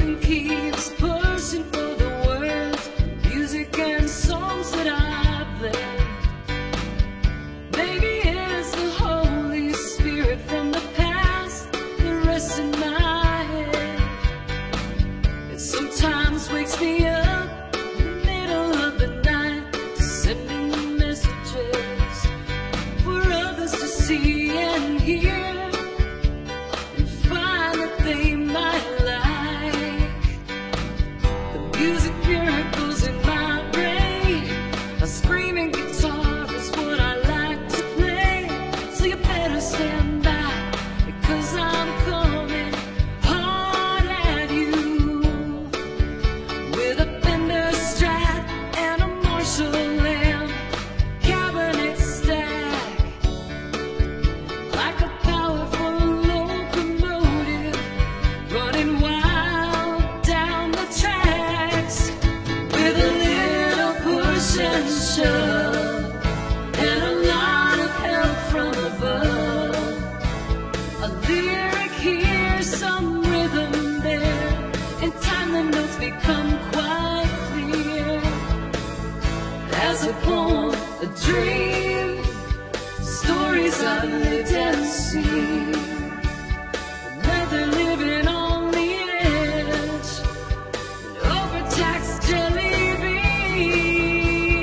mind keeps pushing for the words, music and songs that I play. Maybe it's the Holy Spirit from the past that rests in my head. It sometimes wakes me up in the middle of the night, sending messages for others to see and hear. Music miracles in my brain. A screaming guitar is what I like to play. So you better stand by, because I'm coming hard at you with a Fender Strat and a Marshall lamp cabinet stack, like a powerful locomotive running wild down the track. And shove, and a lot of help from above. A lyric here, some rhythm there. In time the notes become quite clear. As a poem, a dream, stories I've lived and seen. Whether living on the edge, an overtaxed jelly bean.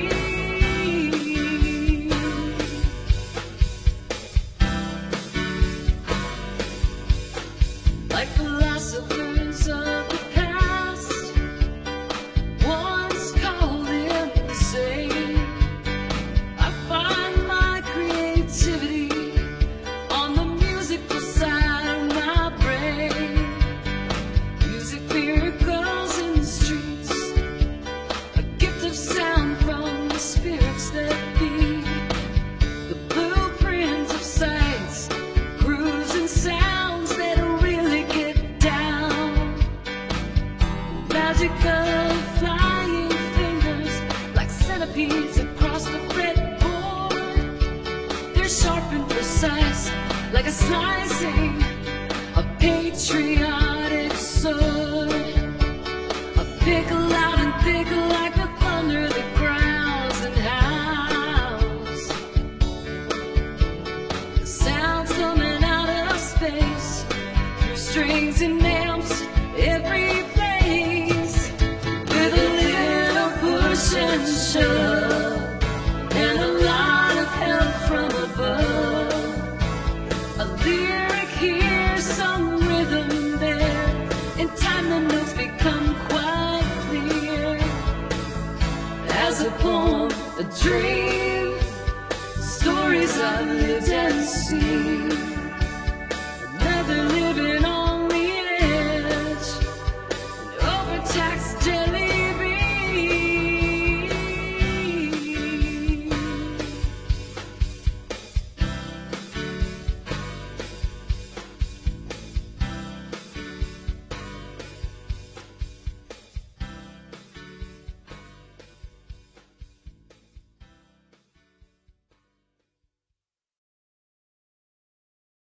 Like philosophers of the past once called insane, I find my creativity on the musical side of my brain. Music miracles in the streets, a gift of sound from the spirits that be. The blueprints of sights, grooves and sounds that really get down. Magic of flying fingers, like centipedes across the fretboard. They're sharp and precise, like a slicing, a patriotic sword. A pick loud and thick like the thunder that growls and howls. The sounds coming out of space, through strings and amps, every place. With a little push and shove, and a lot of help from above. A lyric here, some rhythm there. In time the notes become quite clear. As a poem, a dream, stories I've lived and seen.